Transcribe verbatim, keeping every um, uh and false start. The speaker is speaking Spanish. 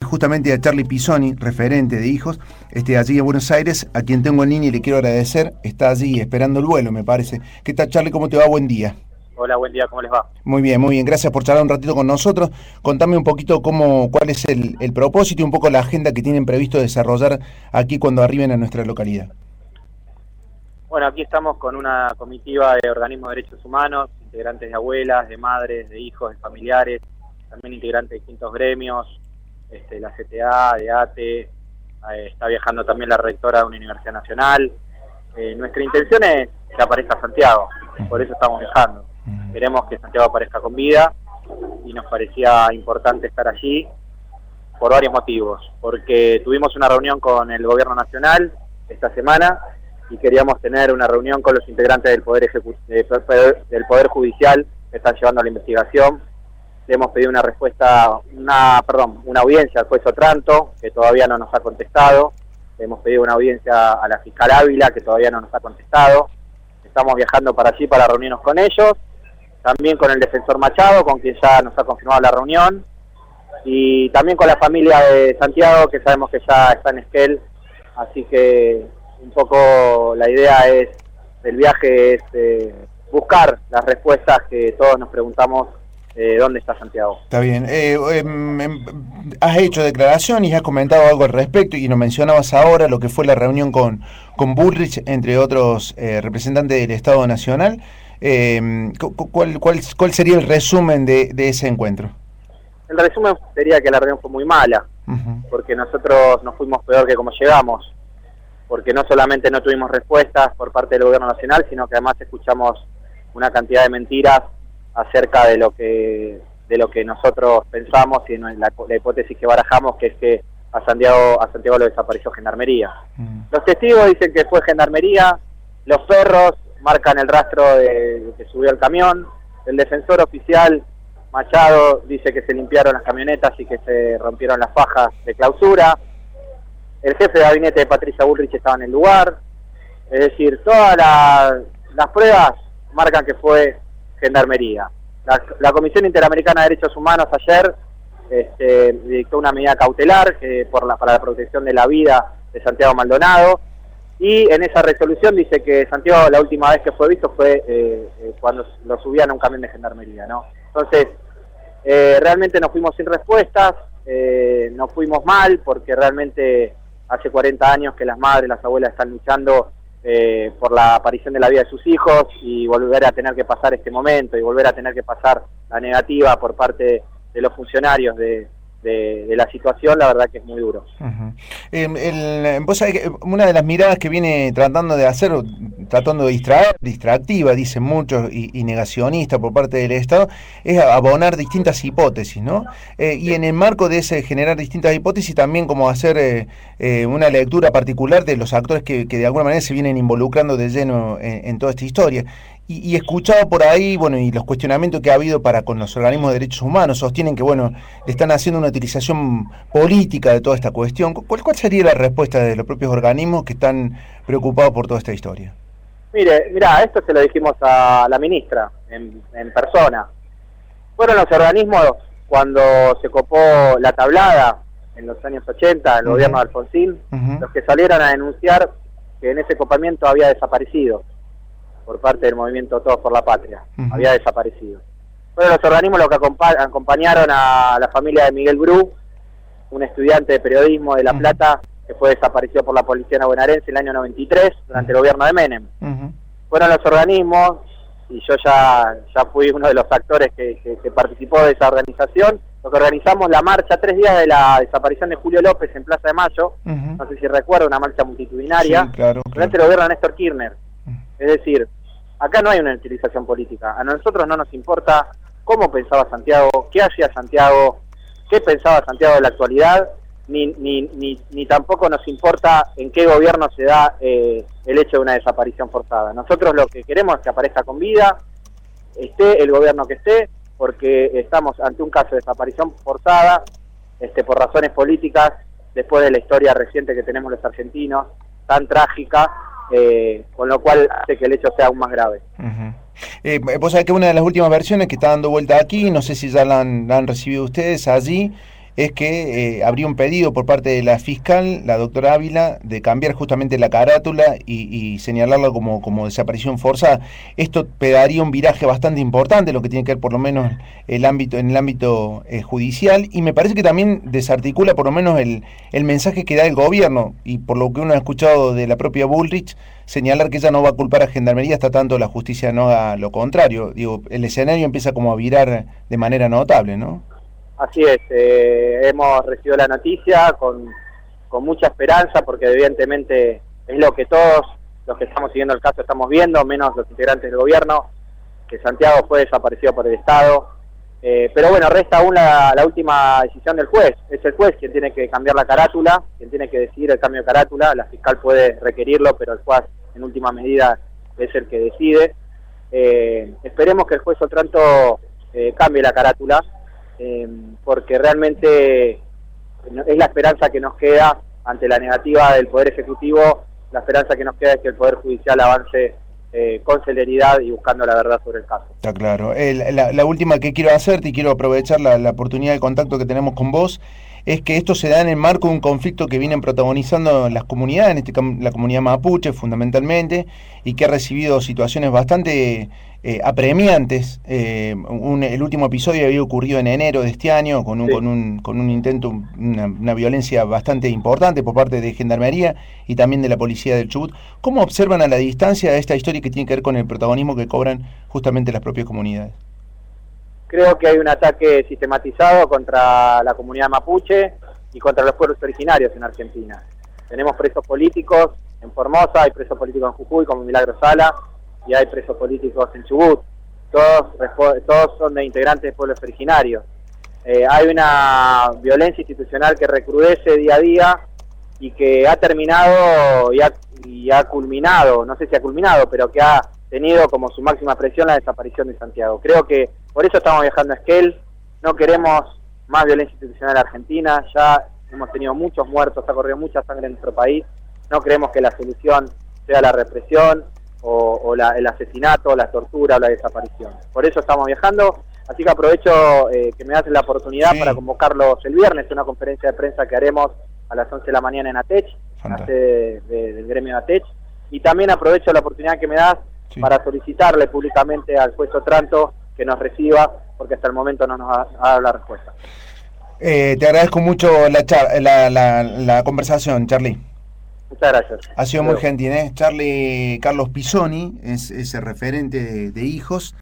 justamente a Charlie Pisoni, referente de hijos, este, allí en Buenos Aires, a quien tengo en línea y le quiero agradecer. Está allí esperando el vuelo, me parece. ¿Qué tal, Charlie? ¿Cómo te va? Buen día. Hola, buen día, ¿cómo les va? Muy bien, muy bien. Gracias por charlar un ratito con nosotros. Contame un poquito cómo, cuál es el, el propósito y un poco la agenda que tienen previsto desarrollar aquí cuando arriben a nuestra localidad. Bueno, aquí estamos con una comitiva de organismos de derechos humanos, integrantes de abuelas, de madres, de hijos, de familiares, también integrantes de distintos gremios, este, la C T A, de A T E, eh, está viajando también la rectora de una universidad nacional. Eh, nuestra intención es que aparezca Santiago, por eso estamos viajando. Queremos que Santiago aparezca con vida y nos parecía importante estar allí por varios motivos, porque tuvimos una reunión con el gobierno nacional esta semana y queríamos tener una reunión con los integrantes del Poder Ejecu- del Poder Judicial que están llevando la investigación. Le hemos pedido una respuesta, una perdón, una audiencia al juez Otranto, que todavía no nos ha contestado. Le hemos pedido una audiencia a la fiscal Ávila, que todavía no nos ha contestado. Estamos viajando para allí para reunirnos con ellos, también con el defensor Machado, con quien ya nos ha confirmado la reunión, y también con la familia de Santiago, que sabemos que ya está en Esquel, así que un poco la idea es del viaje es eh, buscar las respuestas que todos nos preguntamos, eh, ¿dónde está Santiago? Está bien. Eh, eh, has hecho declaraciones y has comentado algo al respecto y nos mencionabas ahora lo que fue la reunión con, con Bullrich, entre otros eh, representantes del Estado Nacional. Eh, ¿cuál, cuál, ¿Cuál sería el resumen de, de ese encuentro? El resumen sería que la reunión fue muy mala, uh-huh. porque nosotros nos fuimos peor que como llegamos, porque no solamente no tuvimos respuestas por parte del gobierno nacional, sino que además escuchamos una cantidad de mentiras acerca de lo que de lo que nosotros pensamos y la, la hipótesis que barajamos, que es que a Santiago a Santiago lo desapareció Gendarmería. Uh-huh. Los testigos dicen que fue Gendarmería, los perros marcan el rastro de que subió el camión, el defensor oficial Machado dice que se limpiaron las camionetas y que se rompieron las fajas de clausura, el jefe de gabinete de Patricia Bullrich estaba en el lugar, es decir, todas la, las pruebas marcan que fue Gendarmería. La, la Comisión Interamericana de Derechos Humanos ayer este, dictó una medida cautelar que por la, para la protección de la vida de Santiago Maldonado, y en esa resolución dice que Santiago la última vez que fue visto fue eh, eh, cuando lo subían a un camión de Gendarmería, ¿no? Entonces, eh, realmente nos fuimos sin respuestas, eh, nos fuimos mal porque realmente hace cuarenta años que las madres, las abuelas están luchando eh, por la aparición de la vida de sus hijos, y volver a tener que pasar este momento y volver a tener que pasar la negativa por parte de los funcionarios de De, de la situación, la verdad que es muy duro. Uh-huh. Eh, el, vos sabés que una de las miradas que viene tratando de hacer, tratando de distraer, distractiva, dicen muchos, y, y negacionista por parte del Estado, es abonar distintas hipótesis, ¿no? Eh, y en el marco de ese generar distintas hipótesis, también como hacer eh, eh, una lectura particular de los actores que, que de alguna manera se vienen involucrando de lleno en, en toda esta historia. Y, y escuchado por ahí, bueno, y los cuestionamientos que ha habido para con los organismos de derechos humanos, sostienen que, bueno, le están haciendo una utilización política de toda esta cuestión. ¿Cuál, cuál sería la respuesta de los propios organismos que están preocupados por toda esta historia? Mire, mira, esto se lo dijimos a la ministra en, en persona. Fueron los organismos cuando se copó la tablada en los años ochenta, en el uh-huh. gobierno de Alfonsín, uh-huh. los que salieron a denunciar que en ese copamiento había desaparecido por parte del movimiento Todos por la Patria, uh-huh. había desaparecido. Fueron los organismos los que acompa- acompañaron a la familia de Miguel Bru, un estudiante de periodismo de La Plata, uh-huh. que fue desaparecido por la policía bonaerense en el año noventa y tres, durante uh-huh. el gobierno de Menem. Uh-huh. Fueron los organismos, y yo ya, ya fui uno de los actores que, que, que participó de esa organización, lo que organizamos la marcha tres días de la desaparición de Julio López en Plaza de Mayo, uh-huh. no sé si recuerda, una marcha multitudinaria, sí, claro, durante claro. el gobierno de Néstor Kirchner. Uh-huh. Es decir, acá no hay una utilización política. A nosotros no nos importa cómo pensaba Santiago, qué hacía Santiago, qué pensaba Santiago de la actualidad, ni ni ni, ni tampoco nos importa en qué gobierno se da eh, el hecho de una desaparición forzada. Nosotros lo que queremos es que aparezca con vida, esté el gobierno que esté, porque estamos ante un caso de desaparición forzada, este, por razones políticas, después de la historia reciente que tenemos los argentinos, tan trágica, Eh, con lo cual hace que el hecho sea aún más grave. Uh-huh. Eh, vos sabés que una de las últimas versiones que está dando vuelta aquí, no sé si ya la han, la han recibido ustedes allí, es que eh, habría un pedido por parte de la fiscal, la doctora Ávila, de cambiar justamente la carátula y, y señalarla como, como desaparición forzada. Esto pegaría un viraje bastante importante, lo que tiene que ver por lo menos el ámbito, en el ámbito eh, judicial, y me parece que también desarticula por lo menos el, el mensaje que da el gobierno, y por lo que uno ha escuchado de la propia Bullrich, señalar que ella no va a culpar a Gendarmería hasta tanto la justicia no haga lo contrario. Digo, el escenario empieza como a virar de manera notable, ¿no? Así es, eh, hemos recibido la noticia con, con mucha esperanza, porque evidentemente es lo que todos los que estamos siguiendo el caso estamos viendo, menos los integrantes del gobierno, que Santiago fue desaparecido por el Estado. Eh, pero bueno, resta aún la, la última decisión del juez. Es el juez quien tiene que cambiar la carátula, quien tiene que decidir el cambio de carátula. La fiscal puede requerirlo, pero el juez en última medida es el que decide. Eh, esperemos que el juez Otranto eh, cambie la carátula, eh, porque realmente es la esperanza que nos queda ante la negativa del Poder Ejecutivo. La esperanza que nos queda es que el Poder Judicial avance eh, con celeridad y buscando la verdad sobre el caso. Está claro. El, la, la última que quiero hacerte, y quiero aprovechar la, la oportunidad de contacto que tenemos con vos, es que esto se da en el marco de un conflicto que vienen protagonizando las comunidades, en este la comunidad mapuche fundamentalmente, y que ha recibido situaciones bastante eh, apremiantes. Eh, un, el último episodio había ocurrido en enero de este año con un, sí. con un, con un intento, una, una violencia bastante importante por parte de Gendarmería y también de la Policía del Chubut. ¿Cómo observan a la distancia esta historia que tiene que ver con el protagonismo que cobran justamente las propias comunidades? Creo que hay un ataque sistematizado contra la comunidad mapuche y contra los pueblos originarios en Argentina. Tenemos presos políticos en Formosa, hay presos políticos en Jujuy como Milagro Sala, y hay presos políticos en Chubut. Todos, todos son de integrantes de pueblos originarios. Eh, hay una violencia institucional que recrudece día a día y que ha terminado y ha, y ha culminado, no sé si ha culminado, pero que ha tenido como su máxima presión la desaparición de Santiago. Creo que por eso estamos viajando a Esquel. No queremos más violencia institucional en Argentina, ya hemos tenido muchos muertos, ha corrido mucha sangre en nuestro país. No creemos que la solución sea la represión o, o la, el asesinato, la tortura o la desaparición. Por eso estamos viajando, así que aprovecho eh, que me das la oportunidad sí. para convocarlos el viernes a una conferencia de prensa que haremos a las once de la mañana en ATECH, en la sede de, de, del gremio de ATECH, y también aprovecho la oportunidad que me das sí. para solicitarle públicamente al juez Otranto que nos reciba, porque hasta el momento no nos ha, ha dado la respuesta. Eh, te agradezco mucho la, char la, la, la conversación, Charlie. Muchas gracias. Ha sido muy gentil, ¿eh? Charlie Carlos Pisoni es, es el referente de, de hijos.